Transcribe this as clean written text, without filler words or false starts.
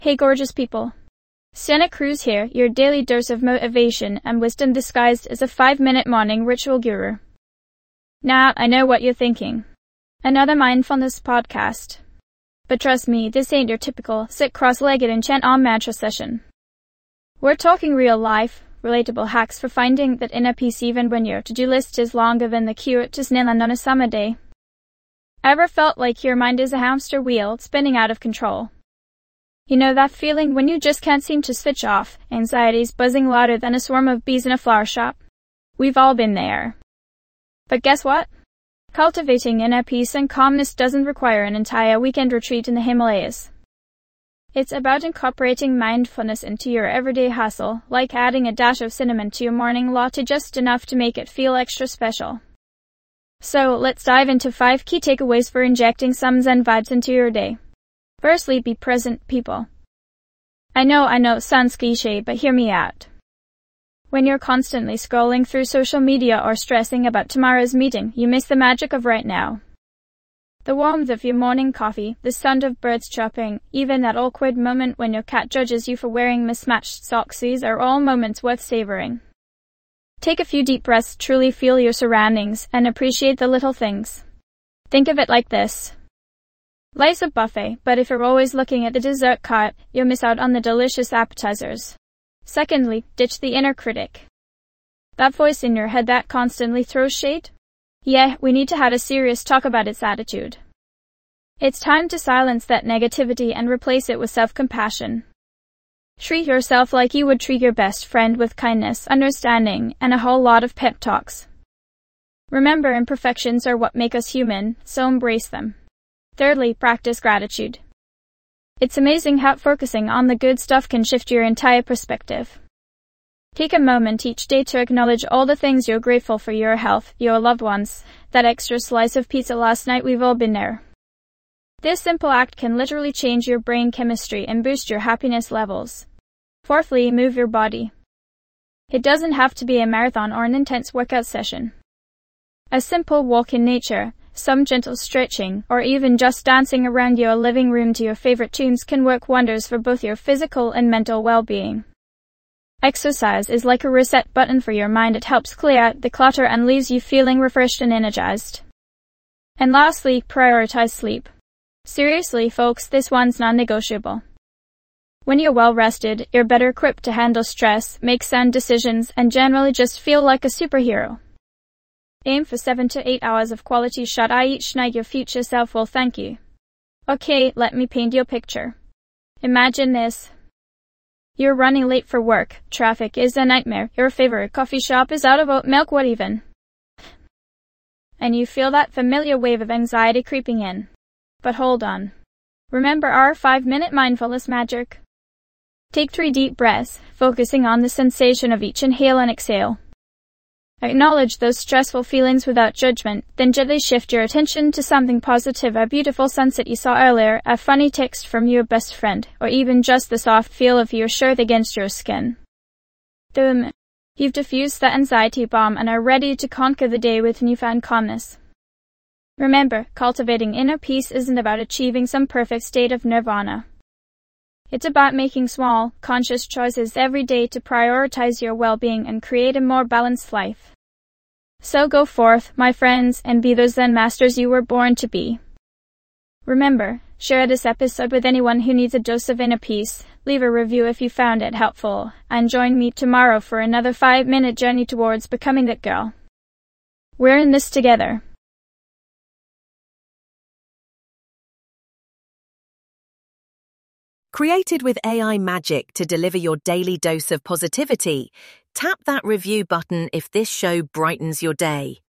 Hey gorgeous people. Sienna Cruz here, your daily dose of motivation and wisdom disguised as a 5-minute morning ritual guru. Now, I know what you're thinking. Another mindfulness podcast. But trust me, this ain't your typical sit cross-legged and chant on mantra session. We're talking real life, relatable hacks for finding that inner peace even when your to-do list is longer than the queue at Disneyland on a summer day. Ever felt like your mind is a hamster wheel spinning out of control? You know that feeling when you just can't seem to switch off, anxiety's buzzing louder than a swarm of bees in a flower shop? We've all been there. But guess what? Cultivating inner peace and calmness doesn't require an entire weekend retreat in the Himalayas. It's about incorporating mindfulness into your everyday hustle, like adding a dash of cinnamon to your morning latte, just enough to make it feel extra special. So, let's dive into 5 key takeaways for injecting some Zen vibes into your day. Firstly, be present, people. I know, sounds cliché, but hear me out. When you're constantly scrolling through social media or stressing about tomorrow's meeting, you miss the magic of right now. The warmth of your morning coffee, the sound of birds chirping, even that awkward moment when your cat judges you for wearing mismatched socks, these are all moments worth savoring. Take a few deep breaths, truly feel your surroundings, and appreciate the little things. Think of it like this. Life's a buffet, but if you're always looking at the dessert cart, you'll miss out on the delicious appetizers. Secondly, ditch the inner critic. That voice in your head that constantly throws shade? Yeah, we need to have a serious talk about its attitude. It's time to silence that negativity and replace it with self-compassion. Treat yourself like you would treat your best friend, with kindness, understanding, and a whole lot of pep talks. Remember, imperfections are what make us human, so embrace them. Thirdly, practice gratitude. It's amazing how focusing on the good stuff can shift your entire perspective. Take a moment each day to acknowledge all the things you're grateful for: your health, your loved ones, that extra slice of pizza last night, we've all been there. This simple act can literally change your brain chemistry and boost your happiness levels. Fourthly, move your body. It doesn't have to be a marathon or an intense workout session. A simple walk in nature, some gentle stretching, or even just dancing around your living room to your favorite tunes can work wonders for both your physical and mental well-being. Exercise is like a reset button for your mind. It helps clear out the clutter and leaves you feeling refreshed and energized. And lastly, prioritize sleep. Seriously, folks, this one's non-negotiable. When you're well rested, you're better equipped to handle stress, make sound decisions, and generally just feel like a superhero. Aim for 7 to 8 hours of quality shut-eye each night. Your future self will thank you. Okay, let me paint you a picture. Imagine this. You're running late for work, traffic is a nightmare, your favorite coffee shop is out of oat milk, what even? And you feel that familiar wave of anxiety creeping in. But hold on. Remember our 5-minute mindfulness magic? Take 3 deep breaths, focusing on the sensation of each inhale and exhale. Acknowledge those stressful feelings without judgment, then gently shift your attention to something positive: a beautiful sunset you saw earlier, a funny text from your best friend, or even just the soft feel of your shirt against your skin. Boom! You've diffused the anxiety bomb and are ready to conquer the day with newfound calmness. Remember, cultivating inner peace isn't about achieving some perfect state of nirvana. It's about making small, conscious choices every day to prioritize your well-being and create a more balanced life. So go forth, my friends, and be those Zen masters you were born to be. Remember, share this episode with anyone who needs a dose of inner peace, leave a review if you found it helpful, and join me tomorrow for another 5-minute journey towards becoming that girl. We're in this together. Created with AI magic to deliver your daily dose of positivity, tap that review button if this show brightens your day.